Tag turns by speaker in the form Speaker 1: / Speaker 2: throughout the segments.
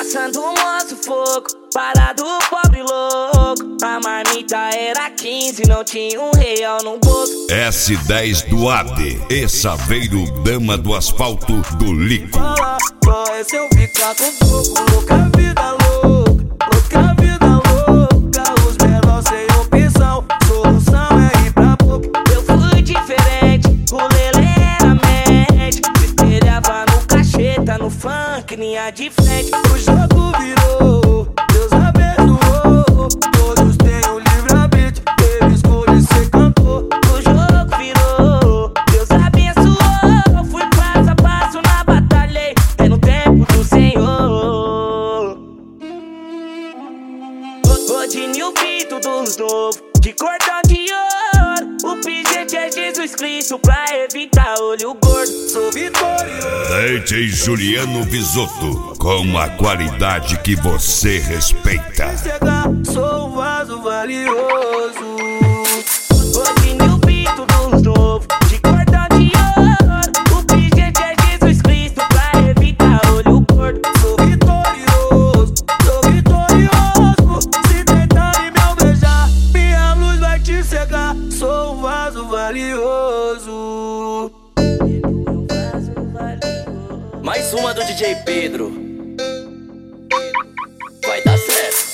Speaker 1: Passando um moço fogo, parado pobre louco. A marmita era 15, não tinha R$1 no bolso.
Speaker 2: S10 do AD, e Saveiro, dama do asfalto do Lico.
Speaker 3: Fala, qual é seu ficar com pouco? Louca vida louca, louca vida louca. Os menores sem opção, solução é ir pra pouco.
Speaker 1: Eu fui diferente, o Lelê era médio. Se espelhava no cacheta, no funk, linha de frente.
Speaker 3: O jogo virou, Deus abençoou. Todos têm o livre-arbítrio, teve escolha e cê cantou.
Speaker 1: O jogo virou, Deus abençoou. Fui passo a passo na batalha, é no tempo do Senhor. Rodinho Pito dos novos, de cordão de ouro. O pingente é Jesus Cristo pra evitar olho gordo.
Speaker 3: Sou vitorioso.
Speaker 2: DJ Juliano Visotto, com a qualidade que você respeita.
Speaker 3: Sou um vaso valioso.
Speaker 1: Rodinho Pito dos novos, de cordão de ouro. O pingente é Jesus Cristo pra evitar olho gordo.
Speaker 3: Sou vitorioso, sou vitorioso. Se tentarem me alvejar, minha luz vai te cegar. Sou um vaso valioso.
Speaker 4: Mais uma do DJ Pedro. Vai dar certo.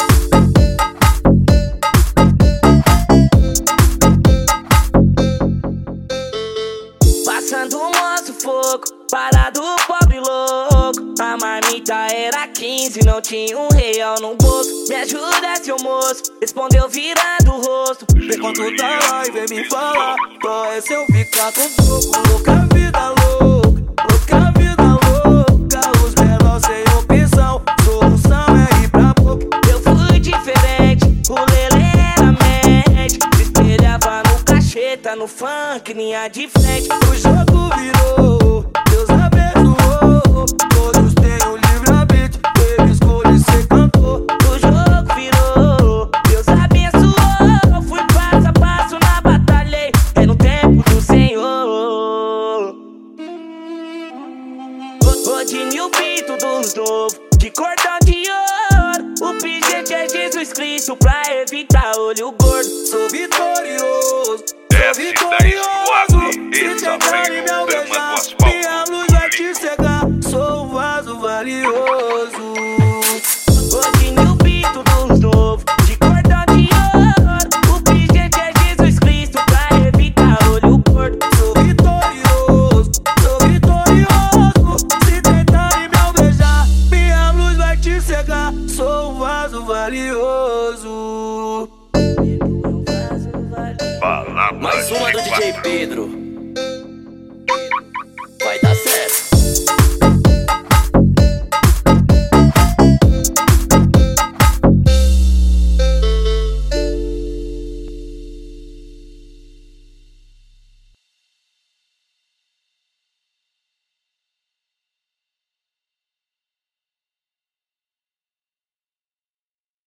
Speaker 1: Passando um moço fogo, parado pobre louco. A marmita era 15, não tinha R$1 no bolso. Me ajuda, seu moço, respondeu virando o rosto.
Speaker 3: Vem quando tá lá e vem me falar, qual é seu ficar com pouco? Louca vida louca, louca vida louca. Os menores sem opção, solução é ir pra pouco.
Speaker 1: Eu fui diferente, o Lelê era médio. Se espelhava no cacheta, no funk, linha de frente.
Speaker 3: O jogo virou, Deus abençoou. Todos têm o livre-arbítrio, teve escolha e cê cantou.
Speaker 1: O jogo virou, Deus abençoou. Fui passo a passo na batalha, é no tempo do Senhor. Rodinho Pito dos novos, de cordão de ouro. O pingente é Jesus Cristo pra evitar olho gordo.
Speaker 3: Sou vitorioso,
Speaker 2: S10
Speaker 3: sou vitorioso.
Speaker 2: e
Speaker 3: Se tentarem me
Speaker 2: Saveiro, dama do
Speaker 3: alvejar,
Speaker 2: asfalto
Speaker 3: minha luz vai te cegar. Sou um vaso valioso.
Speaker 1: Rodinho Pito dos novos, de cordão de ouro. O pingente é Jesus Cristo pra evitar olho gordo.
Speaker 3: Sou vitorioso, sou vitorioso. Se tentarem me alvejar, minha luz vai te cegar. Sou um vaso valioso.
Speaker 4: Mais uma do DJ Pedro.